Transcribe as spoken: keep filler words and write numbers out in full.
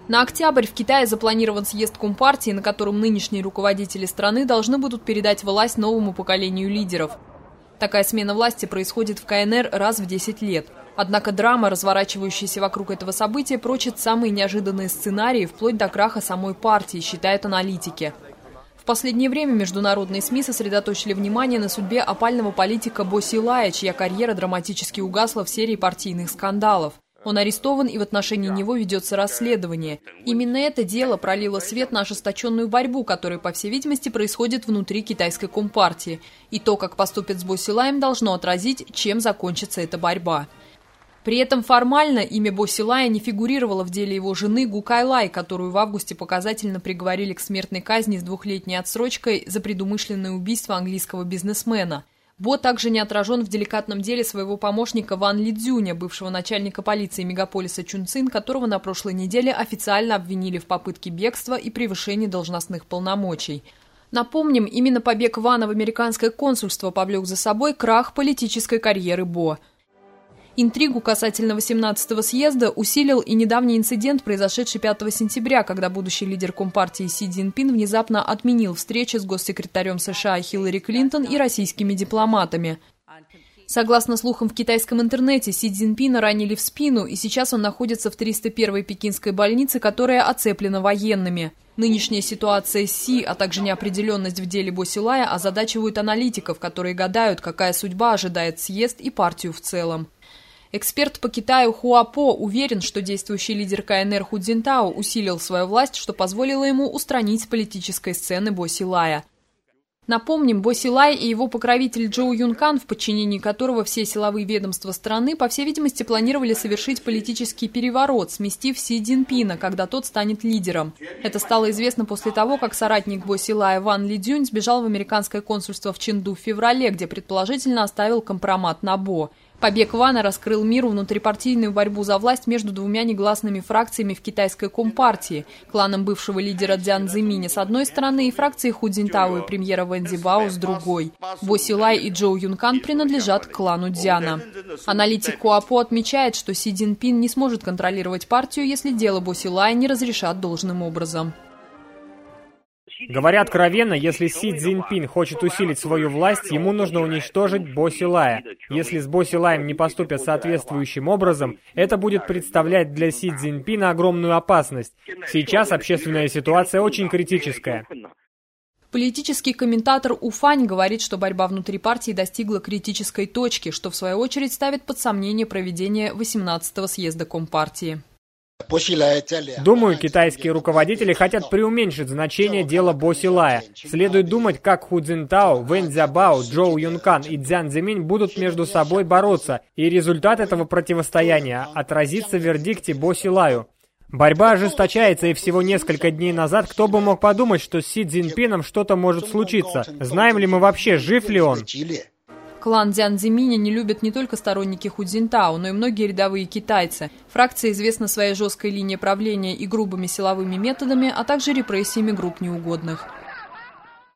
На октябрь в Китае запланирован съезд Компартии, на котором нынешние руководители страны должны будут передать власть новому поколению лидеров. Такая смена власти происходит в ка эн эр раз в десять лет. Однако драма, разворачивающаяся вокруг этого события, прочит самые неожиданные сценарии, вплоть до краха самой партии, считают аналитики. В последнее время международные СМИ сосредоточили внимание на судьбе опального политика Бо Силая, чья карьера драматически угасла в серии партийных скандалов. Он арестован, и в отношении него ведется расследование. Именно это дело пролило свет на ожесточенную борьбу, которая, по всей видимости, происходит внутри китайской компартии. И то, как поступят с Бо Силаем, должно отразить, чем закончится эта борьба. При этом формально имя Бо Силая не фигурировало в деле его жены Гу Кайлай, которую в августе показательно приговорили к смертной казни с двухлетней отсрочкой за предумышленное убийство английского бизнесмена. Бо также не отражен в деликатном деле своего помощника Ван Лидзюня, бывшего начальника полиции мегаполиса Чунцин, которого на прошлой неделе официально обвинили в попытке бегства и превышении должностных полномочий. Напомним, именно побег Вана в американское консульство повлек за собой крах политической карьеры Бо. Интригу касательно восемнадцатого съезда усилил и недавний инцидент, произошедший пятого сентября, когда будущий лидер Компартии Си Цзиньпин внезапно отменил встречи с госсекретарем США Хиллари Клинтон и российскими дипломатами. Согласно слухам в китайском интернете, Си Цзиньпина ранили в спину, и сейчас он находится в триста первой пекинской больнице, которая оцеплена военными. Нынешняя ситуация с Си, а также неопределенность в деле Бо Силая озадачивают аналитиков, которые гадают, какая судьба ожидает съезд и партию в целом. Эксперт по Китаю Хуа По уверен, что действующий лидер ка эн эр Ху Цзиньтао усилил свою власть, что позволило ему устранить с политической сцены Бо Силая. Напомним, Бо Силай и его покровитель Чжоу Юнкан, в подчинении которого все силовые ведомства страны, по всей видимости, планировали совершить политический переворот, сместив Си Цзиньпина, когда тот станет лидером. Это стало известно после того, как соратник Бо Силая Ван Лидзюнь сбежал в американское консульство в Чэнду в феврале, где предположительно оставил компромат на Бо. Побег Вана раскрыл миру внутрипартийную борьбу за власть между двумя негласными фракциями в китайской компартии – кланом бывшего лидера Цзян Цзиминя с одной стороны и фракцией Ху Цзиньтао и премьера Вэн Цзибао с другой. Бо Силай и Чжоу Юнкан принадлежат к клану Цзяна. Аналитик Хуа По отмечает, что Си Цзиньпин не сможет контролировать партию, если дело Бо Силая не разрешат должным образом. Говоря откровенно, если Си Цзиньпин хочет усилить свою власть, ему нужно уничтожить Бо Силая. Если с Бо Силаем не поступят соответствующим образом, это будет представлять для Си Цзиньпина огромную опасность. Сейчас общественная ситуация очень критическая. Политический комментатор Уфань говорит, что борьба внутри партии достигла критической точки, что в свою очередь ставит под сомнение проведение восемнадцатого съезда Компартии. Думаю, китайские руководители хотят преуменьшить значение дела Бо Силая. Следует думать, как Ху Цзиньтао, Вэн Цзябао, Чжоу Юнкан и Цзян Цзиминь будут между собой бороться, и результат этого противостояния отразится в вердикте Бо Силаю. Борьба ожесточается, и всего несколько дней назад кто бы мог подумать, что с Си Цзиньпином что-то может случиться. Знаем ли мы вообще, жив ли он? Клан Цзян Цзиминя не любят не только сторонники Ху Цзиньтао, но и многие рядовые китайцы. Фракция известна своей жесткой линией правления и грубыми силовыми методами, а также репрессиями групп неугодных.